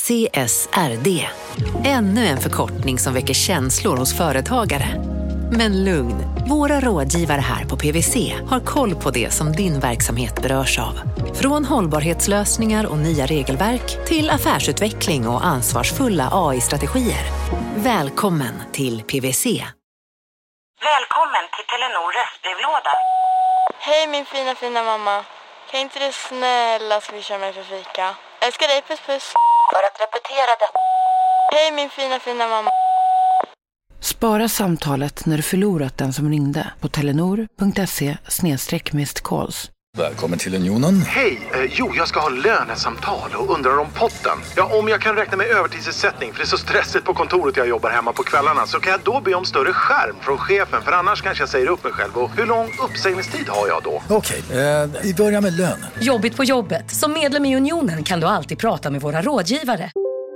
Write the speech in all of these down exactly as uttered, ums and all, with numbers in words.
C S R D. Ännu en förkortning som väcker känslor hos företagare. Men lugn, våra rådgivare här på P W C har koll på det som din verksamhet berörs av. Från hållbarhetslösningar och nya regelverk till affärsutveckling och ansvarsfulla A I-strategier. Välkommen till P W C. Välkommen till Telenor röstbrevlåda. Hej min fina fina mamma. Kan inte du snälla swisha mig för fika? Älskar dig, puss puss. För att repetera det. Hej min fina fina mamma. Spara samtalet när du förlorat den som ringde på telenor.se snedstreck missed calls. Välkommen till Unionen. Hej, eh, jo jag ska ha lönesamtal och undrar om potten. Ja, om jag kan räkna med övertidsersättning för det är så stressigt på kontoret jag jobbar hemma på kvällarna, så kan jag då be om större skärm från chefen, för annars kanske jag säger upp mig själv. Och hur lång uppsägningstid har jag då? Okej, eh, vi börjar med lön. Jobbigt på jobbet. Som medlem i Unionen kan du alltid prata med våra rådgivare.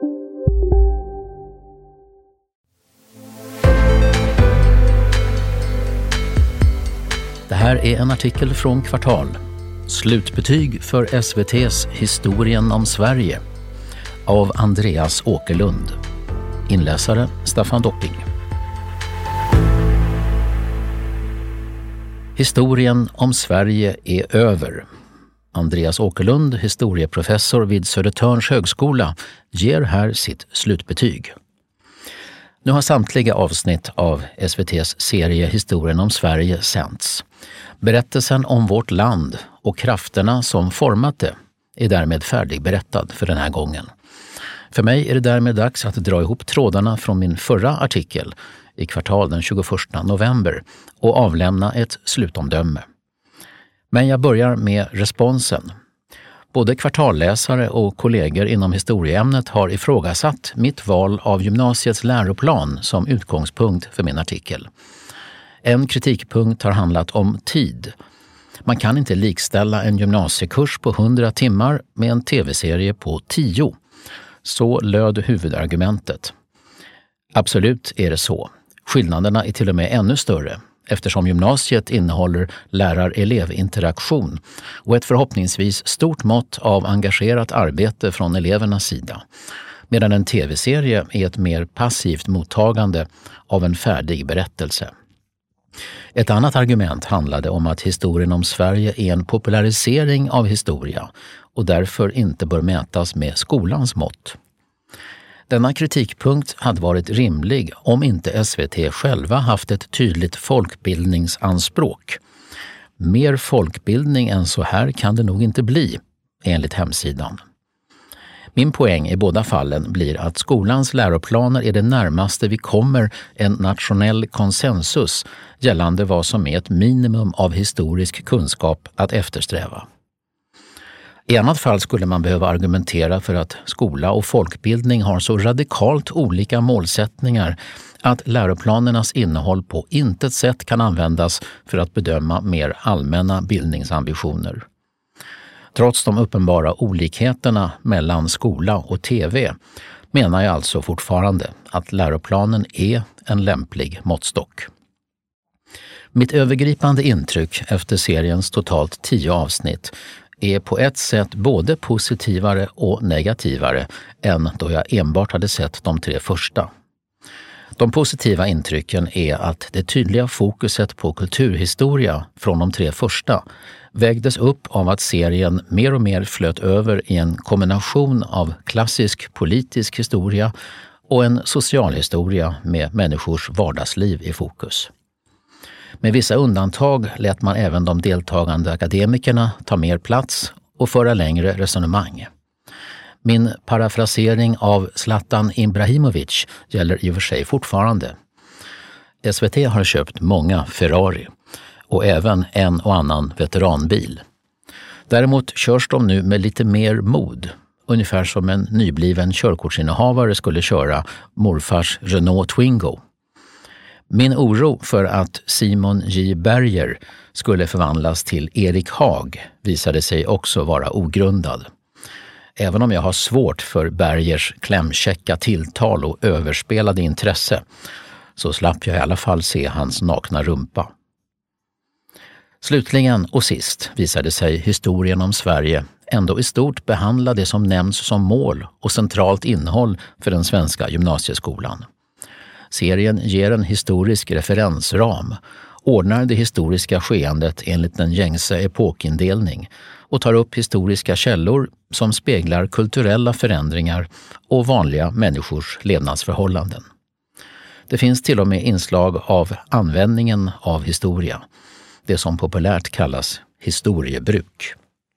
Det här är en artikel från Kvartal. Slutbetyg för S V T:s Historien om Sverige av Andreas Åkerlund. Inläsare Staffan Dopping. Historien om Sverige är över. Andreas Åkerlund, historieprofessor vid Södertörns högskola, ger här sitt slutbetyg. Nu har samtliga avsnitt av S V T:s serie Historien om Sverige sänts. Berättelsen om vårt land och krafterna som format det är därmed färdigberättad för den här gången. För mig är det därmed dags att dra ihop trådarna från min förra artikel i Kvartal den tjugoförsta november och avlämna ett slutomdöme. Men jag börjar med responsen. Både kvartalläsare och kollegor inom historieämnet har ifrågasatt mitt val av gymnasiets läroplan som utgångspunkt för min artikel. En kritikpunkt har handlat om tid. Man kan inte likställa en gymnasiekurs på hundra timmar med en tv-serie på tio. Så löd huvudargumentet. Absolut är det så. Skillnaderna är till och med ännu större, eftersom gymnasiet innehåller lärar-elevinteraktion och ett förhoppningsvis stort mått av engagerat arbete från elevernas sida, medan en tv-serie är ett mer passivt mottagande av en färdig berättelse. Ett annat argument handlade om att historien om Sverige är en popularisering av historia och därför inte bör mätas med skolans mått. Denna kritikpunkt hade varit rimlig om inte S V T själva haft ett tydligt folkbildningsanspråk. Mer folkbildning än så här kan det nog inte bli, enligt hemsidan. Min poäng i båda fallen blir att skolans läroplaner är det närmaste vi kommer en nationell konsensus gällande vad som är ett minimum av historisk kunskap att eftersträva. I annat fall skulle man behöva argumentera för att skola och folkbildning har så radikalt olika målsättningar att läroplanernas innehåll på intet sätt kan användas för att bedöma mer allmänna bildningsambitioner. Trots de uppenbara olikheterna mellan skola och tv menar jag alltså fortfarande att läroplanen är en lämplig måttstock. Mitt övergripande intryck efter seriens totalt tio avsnitt är på ett sätt både positivare och negativare än då jag enbart hade sett de tre första. De positiva intrycken är att det tydliga fokuset på kulturhistoria från de tre första vägdes upp av att serien mer och mer flöt över i en kombination av klassisk politisk historia och en socialhistoria med människors vardagsliv i fokus. Med vissa undantag lät man även de deltagande akademikerna ta mer plats och föra längre resonemang. Min parafrasering av Zlatan Ibrahimovic gäller i och för sig fortfarande. S V T har köpt många Ferrari och även en och annan veteranbil. Däremot körs de nu med lite mer mod, ungefär som en nybliven körkortsinnehavare skulle köra morfars Renault Twingo. Min oro för att Simon J. Berger skulle förvandlas till Erik Haag visade sig också vara ogrundad. Även om jag har svårt för Bergers klämkäcka tilltal och överspelade intresse så slapp jag i alla fall se hans nakna rumpa. Slutligen och sist visade sig historien om Sverige ändå i stort behandla det som nämns som mål och centralt innehåll för den svenska gymnasieskolan. Serien ger en historisk referensram, ordnar det historiska skeendet enligt en gängse epokindelning och tar upp historiska källor som speglar kulturella förändringar och vanliga människors levnadsförhållanden. Det finns till och med inslag av användningen av historia, det som populärt kallas historiebruk.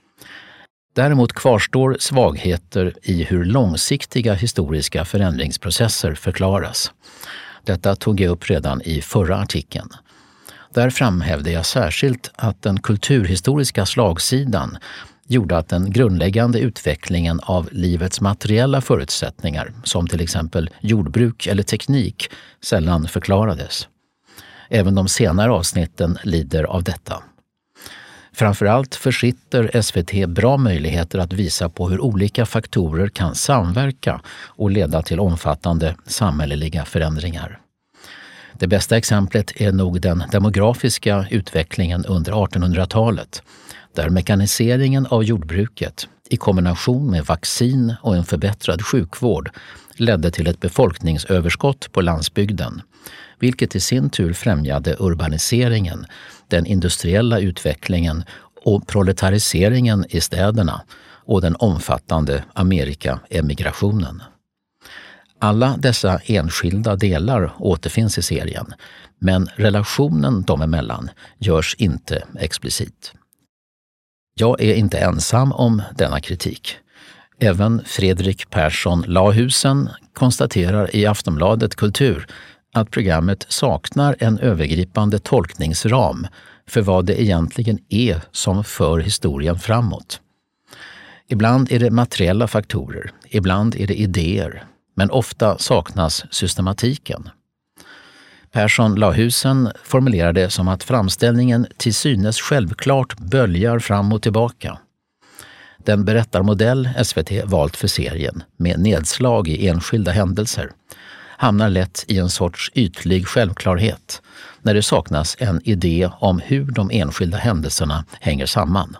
Däremot kvarstår svagheter i hur långsiktiga historiska förändringsprocesser förklaras. Detta tog jag upp redan i förra artikeln. Där framhävde jag särskilt att den kulturhistoriska slagsidan gjorde att den grundläggande utvecklingen av livets materiella förutsättningar, som till exempel jordbruk eller teknik, sällan förklarades. Även de senare avsnitten lider av detta. Framförallt försitter S V T bra möjligheter att visa på hur olika faktorer kan samverka och leda till omfattande samhälleliga förändringar. Det bästa exemplet är nog den demografiska utvecklingen under artonhundratalet, där mekaniseringen av jordbruket i kombination med vaccin och en förbättrad sjukvård ledde till ett befolkningsöverskott på landsbygden, vilket i sin tur främjade urbaniseringen, den industriella utvecklingen och proletariseringen i städerna och den omfattande Amerika-emigrationen. Alla dessa enskilda delar återfinns i serien, men relationen dem emellan görs inte explicit. Jag är inte ensam om denna kritik. Även Fredrik Persson Lahusen konstaterar i Aftonbladet Kultur att programmet saknar en övergripande tolkningsram för vad det egentligen är som för historien framåt. Ibland är det materiella faktorer, ibland är det idéer, men ofta saknas systematiken. Persson Lahusen formulerar det som att framställningen till synes självklart böljar fram och tillbaka. Den berättarmodell S V T valt för serien, med nedslag i enskilda händelser, hamnar lätt i en sorts ytlig självklarhet när det saknas en idé om hur de enskilda händelserna hänger samman.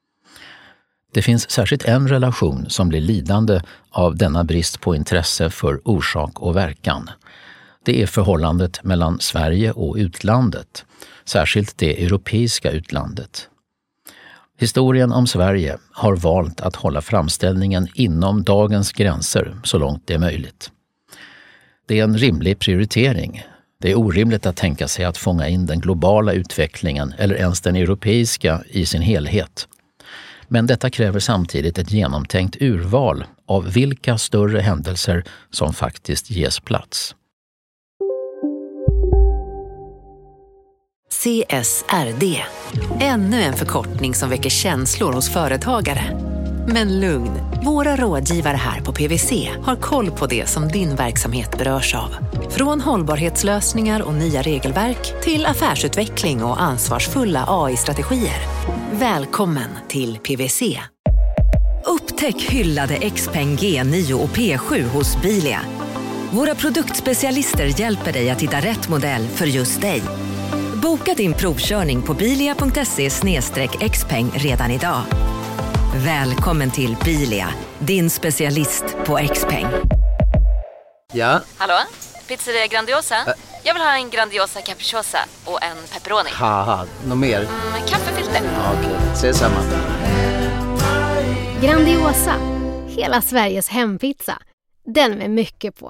Det finns särskilt en relation som blir lidande av denna brist på intresse för orsak och verkan. Det är förhållandet mellan Sverige och utlandet, särskilt det europeiska utlandet. Historien om Sverige har valt att hålla framställningen inom dagens gränser så långt det är möjligt. Det är en rimlig prioritering. Det är orimligt att tänka sig att fånga in den globala utvecklingen eller ens den europeiska i sin helhet. Men detta kräver samtidigt ett genomtänkt urval av vilka större händelser som faktiskt ges plats. C S R D. Ännu en förkortning som väcker känslor hos företagare. Men lugn, våra rådgivare här på P V C har koll på det som din verksamhet berörs av. Från hållbarhetslösningar och nya regelverk till affärsutveckling och ansvarsfulla A I-strategier. Välkommen till P V C. Upptäck hyllade Xpeng G nio och P sju hos Bilia. Våra produktspecialister hjälper dig att hitta rätt modell för just dig. Boka din provkörning på bilia punkt se slash xpeng redan idag. Välkommen till Bilia, din specialist på Xpeng. Ja? Hallå? Pizzeria Grandiosa? Ä Jag vill ha en Grandiosa capriciosa och en pepperoni. Haha, något mer? Mm, kaffefilter. Ja, okej, okay. Ses samma. Grandiosa, hela Sveriges hempizza. Den med mycket på.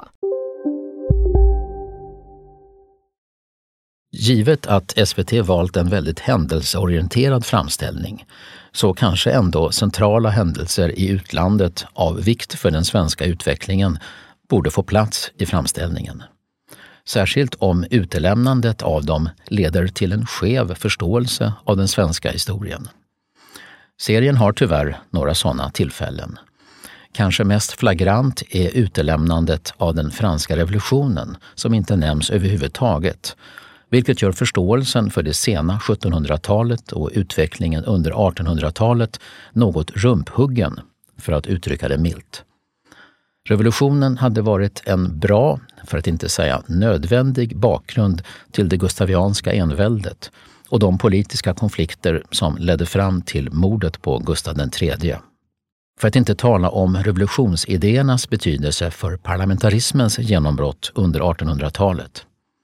Givet att S V T valt en väldigt händelseorienterad framställning, så kanske ändå centrala händelser i utlandet av vikt för den svenska utvecklingen borde få plats i framställningen. Särskilt om utelämnandet av dem leder till en skev förståelse av den svenska historien. Serien har tyvärr några sådana tillfällen. Kanske mest flagrant är utelämnandet av den franska revolutionen, som inte nämns överhuvudtaget, vilket gör förståelsen för det sena sjuttonhundratalet och utvecklingen under artonhundratalet något rumphuggen, för att uttrycka det milt. Revolutionen hade varit en bra, för att inte säga nödvändig, bakgrund till det gustavianska enväldet och de politiska konflikter som ledde fram till mordet på Gustav den tredje. För att inte tala om revolutionsidéernas betydelse för parlamentarismens genombrott under artonhundratalet.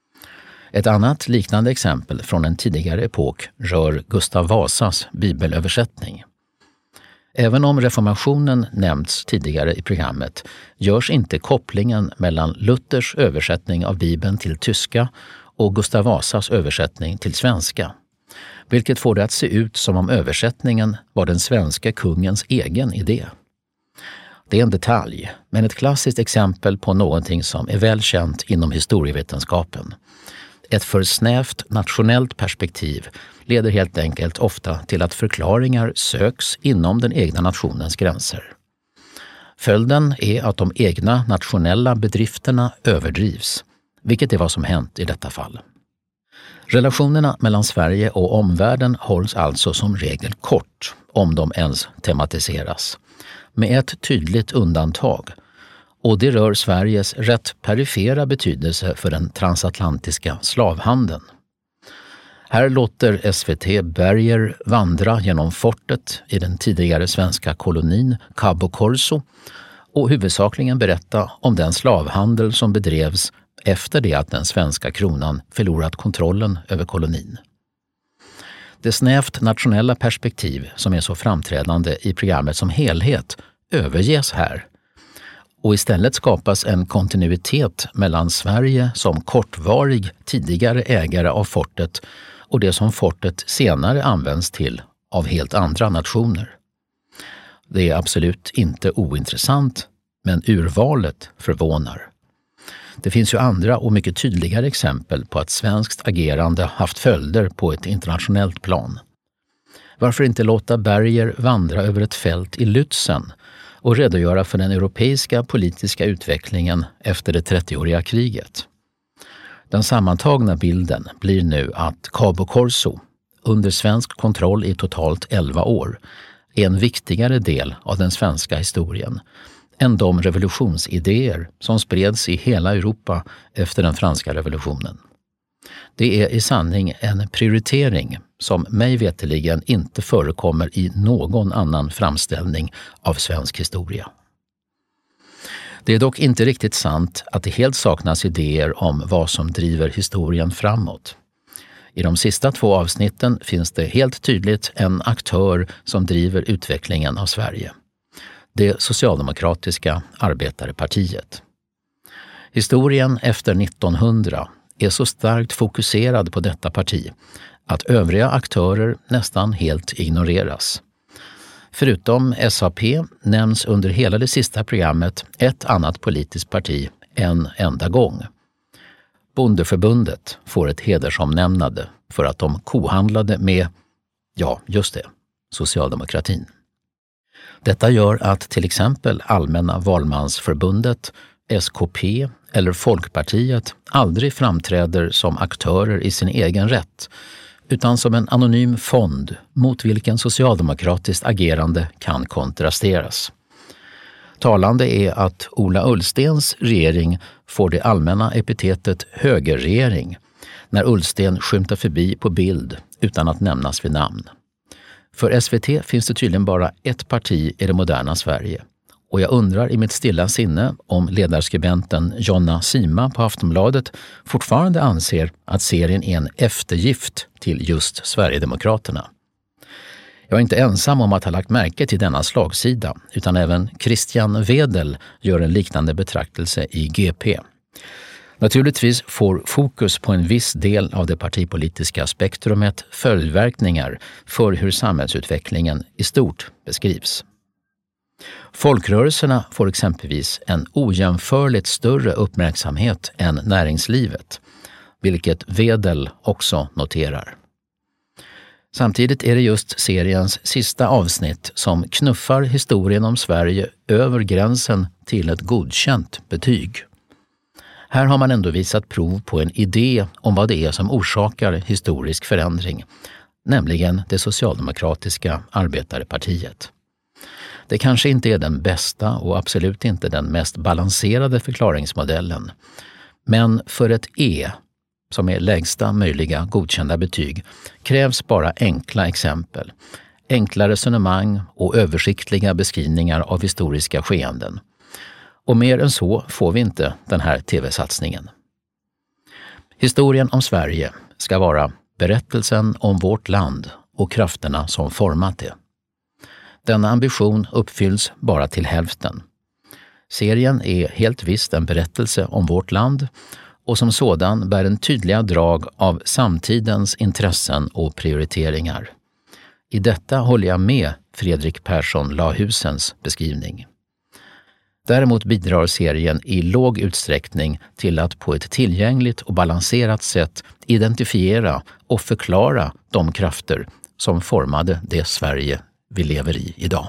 Ett annat liknande exempel från en tidigare epok rör Gustav Vasas bibelöversättning. Även om reformationen nämnts tidigare i programmet görs inte kopplingen mellan Luthers översättning av Bibeln till tyska och Gustav Vasas översättning till svenska, vilket får det att se ut som om översättningen var den svenska kungens egen idé. Det är en detalj, men ett klassiskt exempel på någonting som är väl känt inom historievetenskapen. Ett för snävt nationellt perspektiv leder helt enkelt ofta till att förklaringar söks inom den egna nationens gränser. Följden är att de egna nationella bedrifterna överdrivs, vilket är vad som hänt i detta fall. Relationerna mellan Sverige och omvärlden hålls alltså som regel kort, om de ens tematiseras, med ett tydligt undantag, och det rör Sveriges rätt perifera betydelse för den transatlantiska slavhandeln. Här låter S V T Berger vandra genom fortet i den tidigare svenska kolonin Cabo Corso och huvudsakligen berätta om den slavhandel som bedrevs efter det att den svenska kronan förlorat kontrollen över kolonin. Det snävt nationella perspektiv som är så framträdande i programmet som helhet överges här, och istället skapas en kontinuitet mellan Sverige som kortvarig tidigare ägare av fortet och det som fortet senare används till av helt andra nationer. Det är absolut inte ointressant, men urvalet förvånar. Det finns ju andra och mycket tydligare exempel på att svenskt agerande haft följder på ett internationellt plan. Varför inte låta Berger vandra över ett fält i Lützen och redogöra för den europeiska politiska utvecklingen efter det trettioåriga kriget? Den sammantagna bilden blir nu att Cabo Corso, under svensk kontroll i totalt elva år, är en viktigare del av den svenska historien än de revolutionsidéer som spreds i hela Europa efter den franska revolutionen. Det är i sanning en prioritering som mig veteligen inte förekommer i någon annan framställning av svensk historia. Det är dock inte riktigt sant att det helt saknas idéer om vad som driver historien framåt. I de sista två avsnitten finns det helt tydligt en aktör som driver utvecklingen av Sverige. Det socialdemokratiska arbetarepartiet. Historien efter nittonhundra är så starkt fokuserad på detta parti att övriga aktörer nästan helt ignoreras. Förutom S A P nämns under hela det sista programmet ett annat politiskt parti en enda gång. Bondeförbundet får ett hedersomnämnande för att de kohandlade med, ja just det, socialdemokratin. Detta gör att till exempel Allmänna valmansförbundet, S K P eller Folkpartiet aldrig framträder som aktörer i sin egen rätt, utan som en anonym fond mot vilken socialdemokratiskt agerande kan kontrasteras. Talande är att Ola Ullstens regering får det allmänna epitetet högerregering när Ullsten skymtar förbi på bild utan att nämnas vid namn. För S V T finns det tydligen bara ett parti i det moderna Sverige. Och jag undrar i mitt stilla sinne om ledarskribenten Jonna Sima på Aftonbladet fortfarande anser att serien är en eftergift till just Sverigedemokraterna. Jag är inte ensam om att ha lagt märke till denna slagsida, utan även Christian Wedel gör en liknande betraktelse i G P. Naturligtvis får fokus på en viss del av det partipolitiska spektrumet följdverkningar för hur samhällsutvecklingen i stort beskrivs. Folkrörelserna får exempelvis en ojämförligt större uppmärksamhet än näringslivet, vilket Wedel också noterar. Samtidigt är det just seriens sista avsnitt som knuffar historien om Sverige över gränsen till ett godkänt betyg. Här har man ändå visat prov på en idé om vad det är som orsakar historisk förändring, nämligen det socialdemokratiska arbetarepartiet. Det kanske inte är den bästa och absolut inte den mest balanserade förklaringsmodellen, men för ett E som är lägsta möjliga godkända betyg, krävs bara enkla exempel, enkla resonemang och översiktliga beskrivningar av historiska skeenden. Och mer än så får vi inte den här tv-satsningen. Historien om Sverige ska vara berättelsen om vårt land och krafterna som format det. Denna ambition uppfylls bara till hälften. Serien är helt visst en berättelse om vårt land och som sådan bär en tydliga drag av samtidens intressen och prioriteringar. I detta håller jag med Fredrik Persson Lahusens beskrivning. Däremot bidrar serien i låg utsträckning till att på ett tillgängligt och balanserat sätt identifiera och förklara de krafter som formade det Sverige vi lever i idag.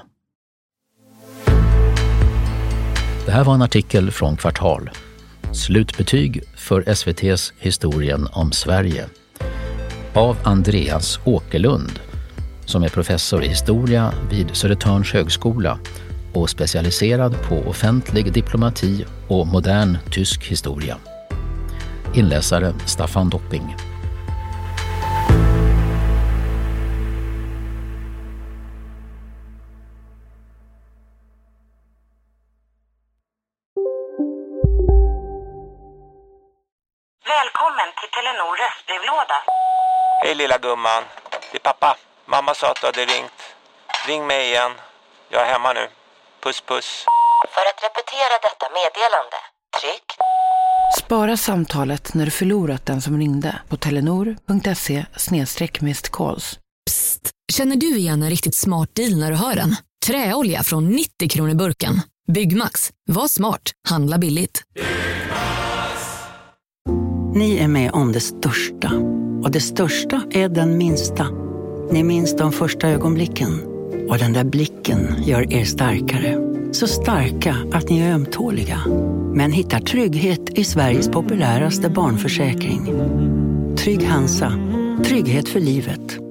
Det här var en artikel från Kvartal. Slutbetyg för S V T:s Historien om Sverige av Andreas Åkerlund, som är professor i historia vid Södertörns högskola och specialiserad på offentlig diplomati och modern tysk historia. Inläsare Staffan Dopping. Välkommen till Telenor röstbrevlåda. Hej lilla gumman, det är pappa. Mamma sa att du hade ringt. Ring mig igen. Jag är hemma nu. Puss puss. För att repetera detta meddelande, tryck. Spara samtalet när du förlorat den som ringde på telenor.se snedstreck missed calls. Psst, känner du igen en riktigt smart deal när du hör den? Träolja från nittio kronor burken. Byggmax, var smart, handla billigt. Ni är med om det största. Och det största är den minsta. Ni minns de första ögonblicken. Och den där blicken gör er starkare. Så starka att ni är ömtåliga. Men hittar trygghet i Sveriges populäraste barnförsäkring. Trygg Hansa. Trygghet för livet.